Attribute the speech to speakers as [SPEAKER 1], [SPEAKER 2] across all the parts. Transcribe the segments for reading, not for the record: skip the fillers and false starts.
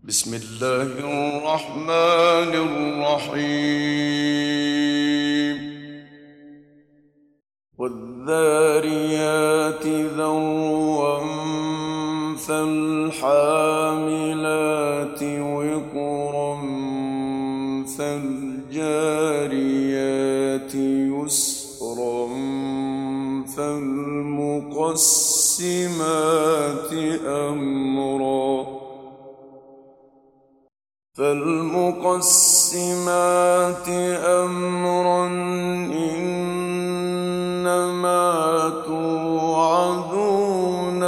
[SPEAKER 1] بسم الله الرحمن الرحيم والذاريات ذروا فالحاملات وقرا فالجاريات يسرا فالمقسمات أمرا إنما توعدون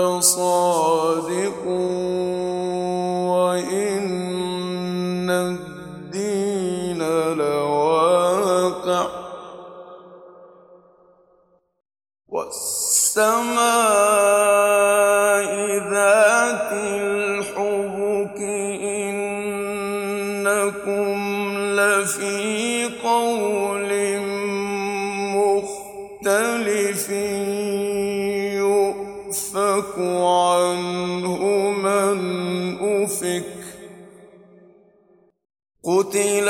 [SPEAKER 1] لصادق وإن الدين لواقع والسماء ذات الحبك إنكم لفي قول مختلف يؤفك عنه من أفك قتل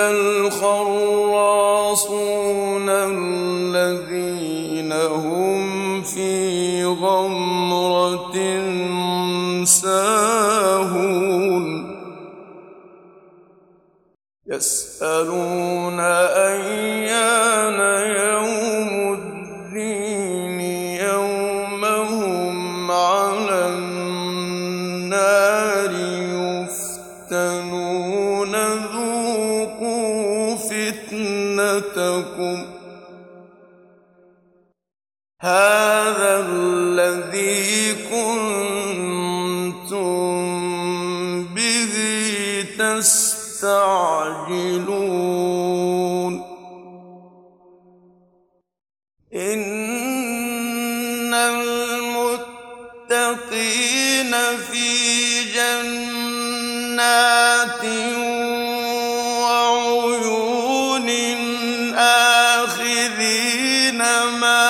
[SPEAKER 1] الخراصون الذين هم في غمرة ساهون يسألون أيان يوم الدين يوم هم على النار يفتنون ذوقوا فتنتكم هذا الذي كنتم به تستعجلون إن المتقين في جنات وعيون آخذين ما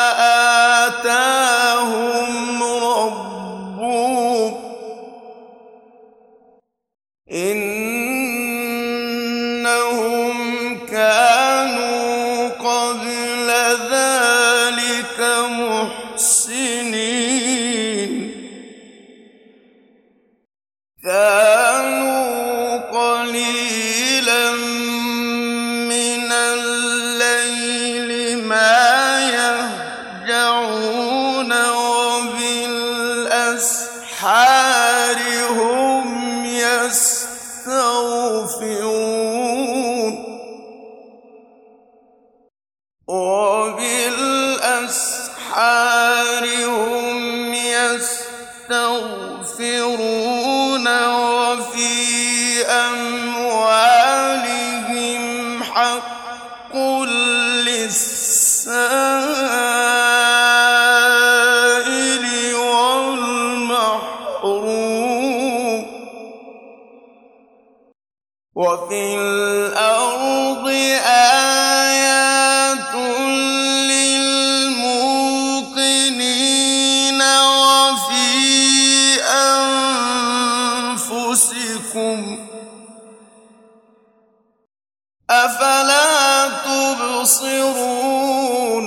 [SPEAKER 1] آتاهم ربهم إنهم كانوا قبل ذلك محسنين كانوا قليلا من الليل ما يهجعون وبالأسحار هم يستغفرون وفي أموالهم حق للسائل والمحروم وفي الأرض آيات للموقنين وفي أنفسكم أفلا تبصرون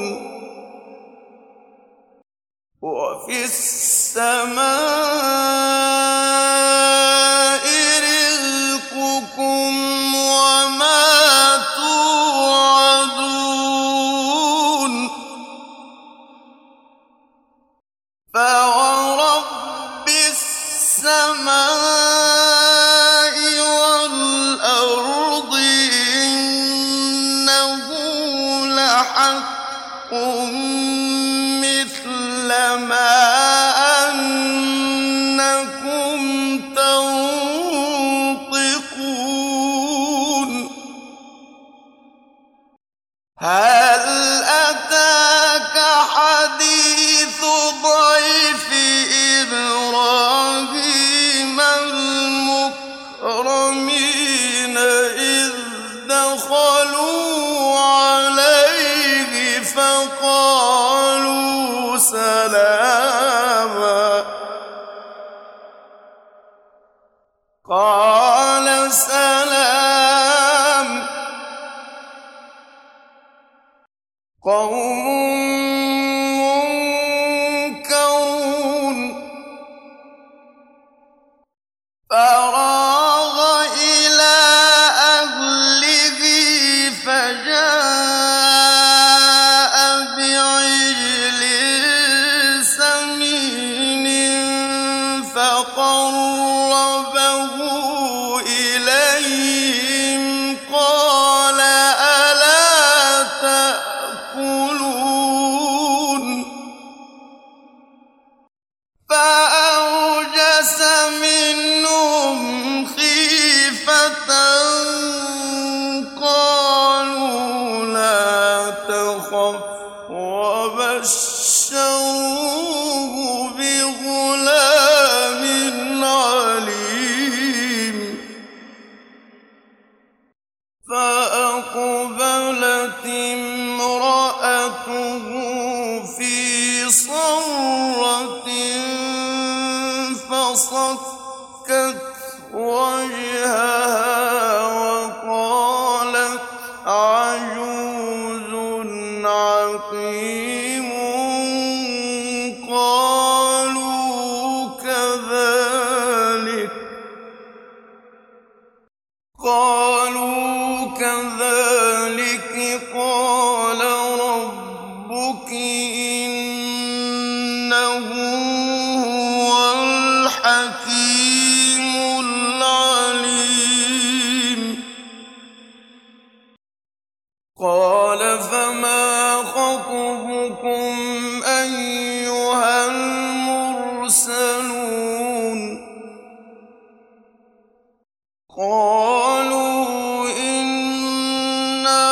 [SPEAKER 1] وفي السماء رزقكم وما توعدون فورب السماء والأرض إنه لحق مثل ما أنكم قال سلام قوم منكرون فراغ إلى أهله فجاء بعجل سمين فقربه إليهم قال ألا تأكلون فأوجس منهم خيفة قالوا لا تخف وبشروه بغلام عليم فأقبلت امرأته في صرة فصكت وجهها وقالت عجوز عقيم قالوا كذلك قال ربك إنه هو الحكيم العليم قال فما خطبكم أيها المرسلون قالوا إنا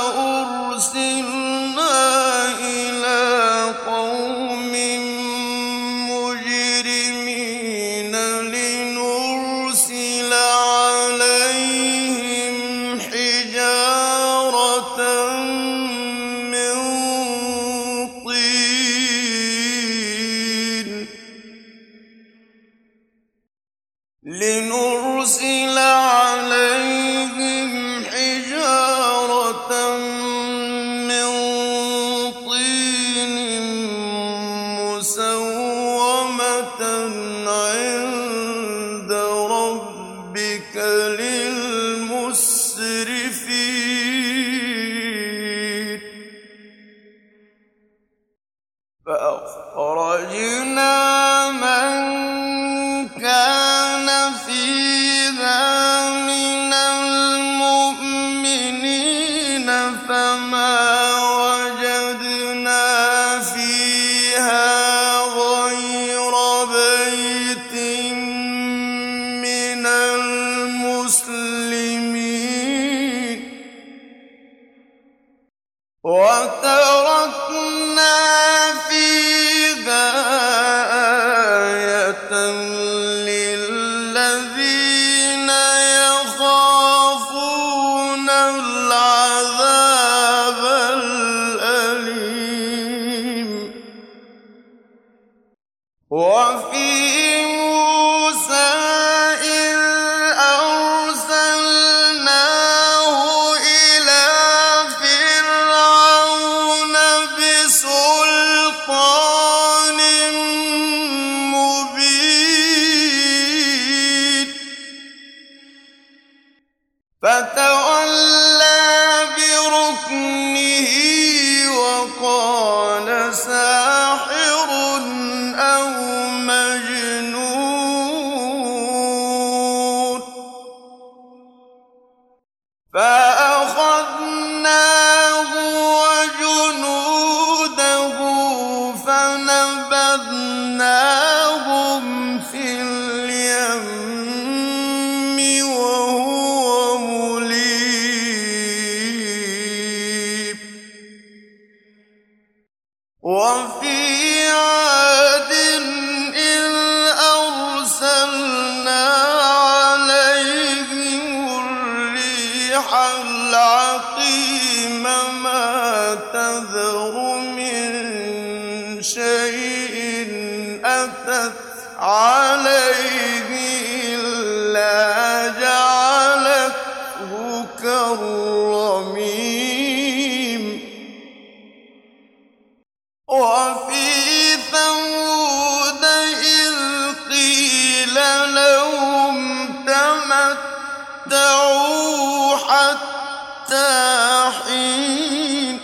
[SPEAKER 1] أرسلنا إلى قوم مجرمين لنرسل عليهم حجارة من طين مسومة عند ربك للمسرفين فأخرجنا من كان فيها من المؤمنين فما وجدنا فيها غير بيت من المسلمين وتركنا فيها آية للذين يخافون العذاب الأليم وفي موسى إذ أرسلناه إلى فرعون بسلطان مبين فتولى بركنه وقال ساحر أو مجنون فأخذناه وجنوده فنبذناهم في اليم وهو مليم وفي عاد إذ أرسلنا عليهم الريح العقيم ما تذر من شيء أتت عليه إلا تَمَتَّعُوا حَتَّىٰ حِينٍ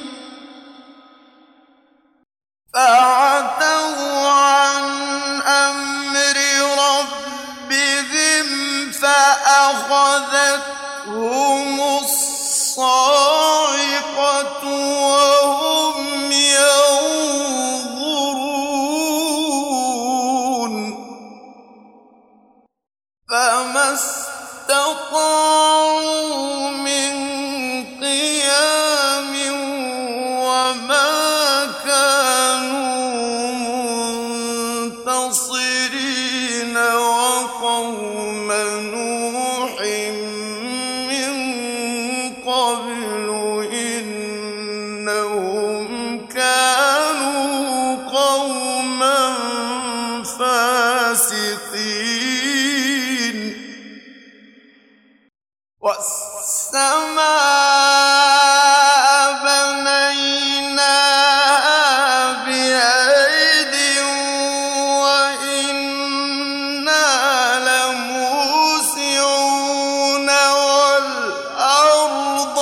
[SPEAKER 1] فَعَتَوْا عَنْ أَمْرِ رَبِّهِمْ فَأَخَذَتْهُمُ الصَّاعِقَةُ وَهُمْ يَنظُرُونَ فَمَا اسْتَطَاعُوا مِن قِيَامٍ وَمَا كَانُوا مُنتَصِرِينَ وَقَوْمَ نُوحٍ مِّن قَبْلُ إِنَّهُمْ كَانُوا قَوْمًا فَاسِقِينَ وَالسَّمَاءَ بَنَيْنَاهَا بِأَيْدٍ وَإِنَّا لَمُوسِعُونَ وَالْأَرْضَ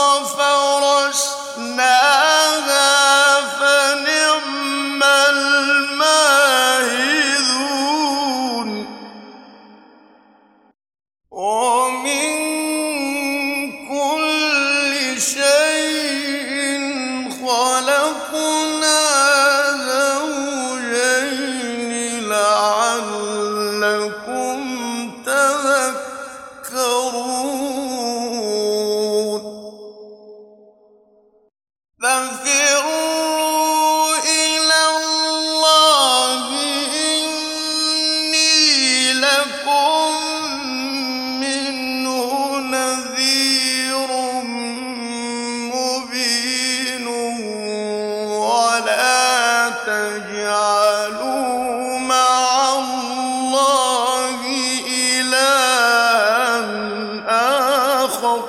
[SPEAKER 1] فَرَشْنَاهَا فَنِعْمَ الْمَاهِدُونَ وَمِن كُلِّ شَيْءٍ خَلَقْنَا زَوْجَيْنِ لَعَلَّكُمْ تَذَكَّرُونَ فَفِرُّوا إِلَى اللَّهِ إِنِّي لَكُم مِّنْهُ نَذِيرٌ مُّبِينٌ وَلَا تَجْعَلُوا مَعَ اللَّهِ إِلَٰهًا آخَرَ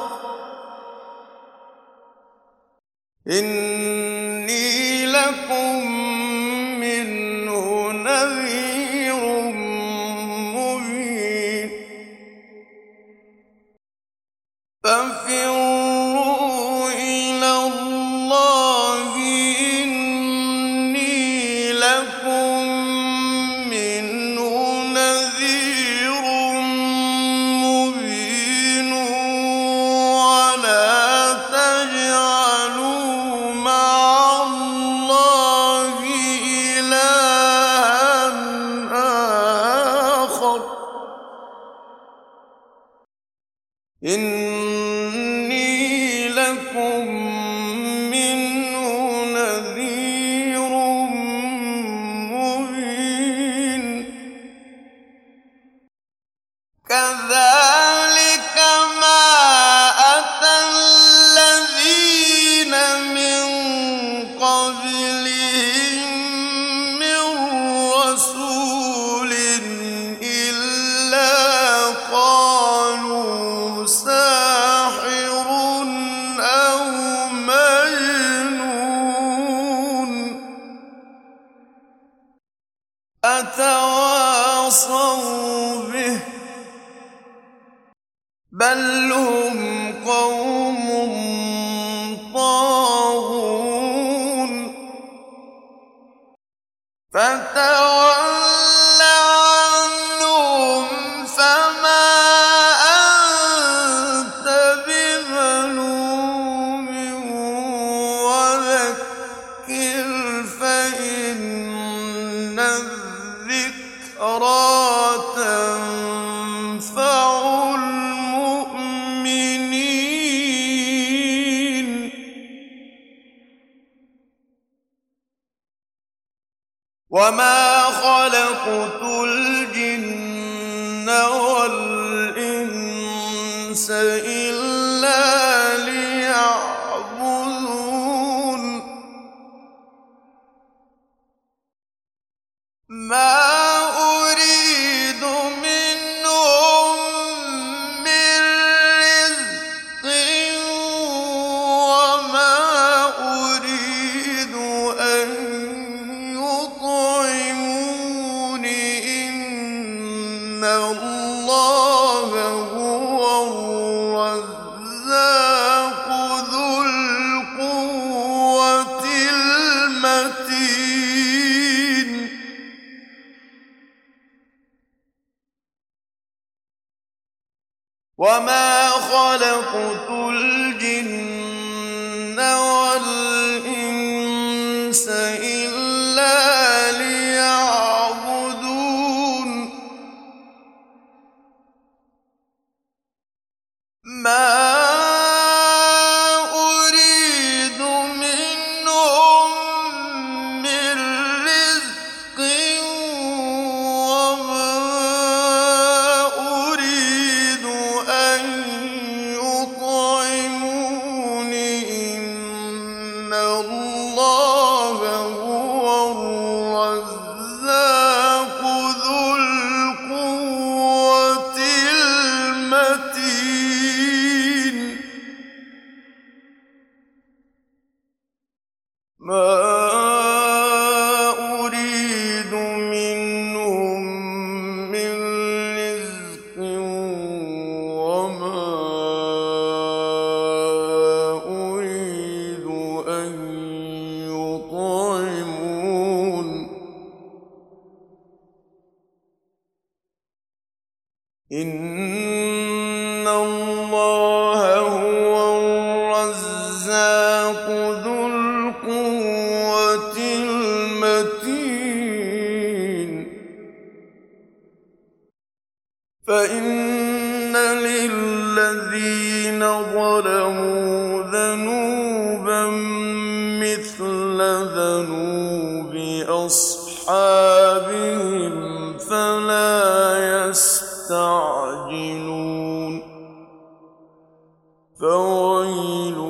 [SPEAKER 1] إِنِّي لَكُم مِّنْهُ نَذِيرٌ مُّبِينٌ فَفِرُّوا إِلَى اللَّهِ إِنِّي لَكُم مِّنْهُ نَذِيرٌ مُّبِينٌ وَلَا تَجْعَلُوا مَعَ اللَّهِ إِلَٰهًا آخَرَ إِنِّي لَكُم مِّنْهُ نَذِيرٌ مُّبِينٌ كَذَٰلِكَ مَا أَتَى الَّذِينَ مِن قَبْلِهِم مِّن رَّسُولٍ إِلَّا قَالُوا سَاحِرٌ أَوْ مَجْنُونٌ أَتَوَاصَوْا بِهِ ۚ بَلْ هُمْ قَوْمٌ طَاغُونَ فَتَوَلَّ عَنْهُمْ فَمَا أَنتَ بِمَلُومٍ وَذَكِّرْ فَإِنَّ الذِّكْرَىٰ تَنفَعُ الْمُؤْمِنِينَ وَمَا خَلَقْتُ الْجِنَّ وَالْإِنسَ إِلَّا لِيَعْبُدُونِ مَا أُرِيدُ مِنْهُم مِّن رِّزْقٍ وَمَا أُرِيدُ أَن يُطْعِمُونِ إِنَّ اللَّهَ هُوَ وما خلقت الجن والإنس إلا ليعبدون ما أريد منهم من رزق وما أريد أن يطعمون إن الله هو الرزاق ذو القوة المتين ما أريد منهم من رزق وما أريد أن يطعمون إن الله هو الرزاق ذو القوة المتين فإن للذين ظلموا ذنوبا مثل ذنوب أصحابهم فلا يستعجلون فويل